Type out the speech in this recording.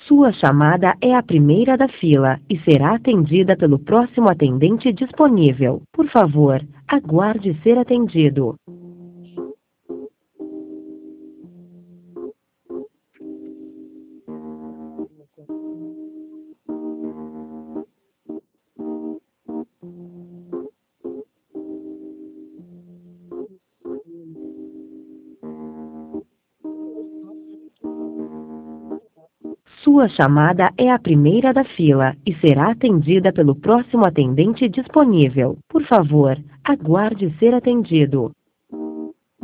Sua chamada é a primeira da fila e será atendida pelo próximo atendente disponível. Por favor, aguarde ser atendido. Sua chamada é a primeira da fila e será atendida pelo próximo atendente disponível. Por favor, aguarde ser atendido.